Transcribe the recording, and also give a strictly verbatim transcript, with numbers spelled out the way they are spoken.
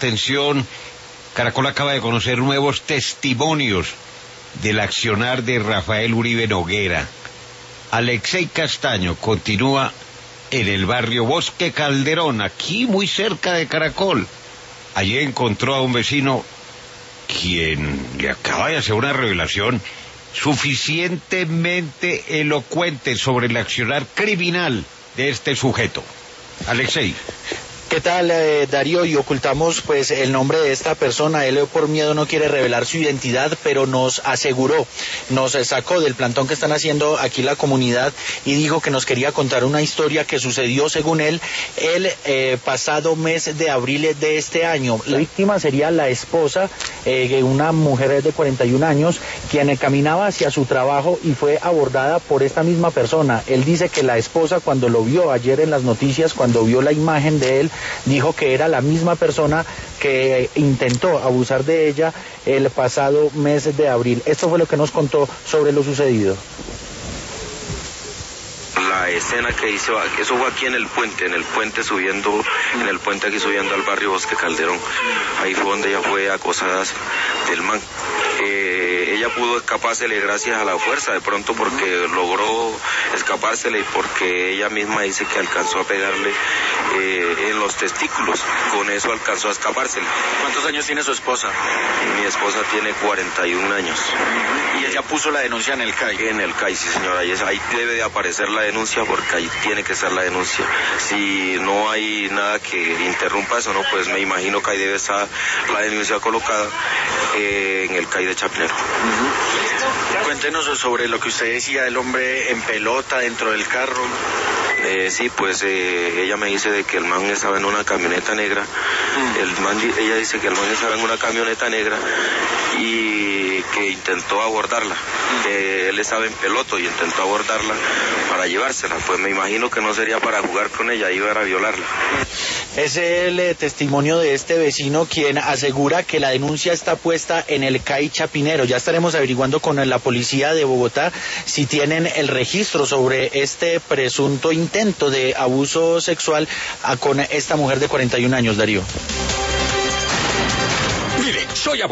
atención. Caracol acaba de conocer nuevos testimonios del accionar de Rafael Uribe Noguera. Alexei Castaño continúa en el barrio Bosque Calderón, aquí muy cerca de Caracol. Allí encontró a un vecino quien le acaba de hacer una revelación suficientemente elocuente sobre el accionar criminal de este sujeto. Alexei. ¿Qué tal, eh, Darío? Y ocultamos pues el nombre de esta persona. Él por miedo no quiere revelar su identidad, pero nos aseguró, nos sacó del plantón que están haciendo aquí la comunidad y dijo que nos quería contar una historia que sucedió, según él, el eh, pasado mes de abril de este año. La víctima sería la esposa, eh, una mujer de cuarenta y un años, quien caminaba hacia su trabajo y fue abordada por esta misma persona. Él dice que la esposa, cuando lo vio ayer en las noticias, cuando vio la imagen de él, dijo que era la misma persona que intentó abusar de ella el pasado mes de abril. Esto fue lo que nos contó sobre lo sucedido. La escena que hizo, eso fue aquí en el puente, en el puente subiendo, en el puente aquí subiendo al barrio Bosque Calderón. Ahí fue donde ella fue acosada del man. Eh, ella pudo escapársele gracias a la fuerza, de pronto porque logró escapársele y porque ella misma dice que alcanzó a pegarle eh, en los testículos. Con eso alcanzó a escapársele. ¿Cuántos años tiene su esposa? Mi esposa tiene cuarenta y un años. ¿Y ella puso la denuncia en el C A I? En el C A I, sí, señora. Ahí, es, ahí debe de aparecer la denuncia porque ahí tiene que ser la denuncia. Si no hay nada que interrumpa eso, no, pues me imagino que ahí debe estar la denuncia colocada eh, en el C A I de Chapinero. Uh-huh. Cuéntenos sobre lo que usted decía, el hombre en pelota dentro del carro. Eh, sí, pues eh, ella me dice de que el man estaba en una camioneta negra. Mm. El man, ella dice que el man estaba en una camioneta negra y que intentó abordarla. Mm. Eh, él estaba en peloto y intentó abordarla para llevársela. Pues me imagino que no sería para jugar con ella, iba a violarla. Es el eh, testimonio de este vecino quien asegura que la denuncia está puesta en el C A I Chapinero. Ya estaremos averiguando con la policía de Bogotá si tienen el registro sobre este presunto intento de abuso sexual a, con esta mujer de cuarenta y un años, Darío. Mire, soy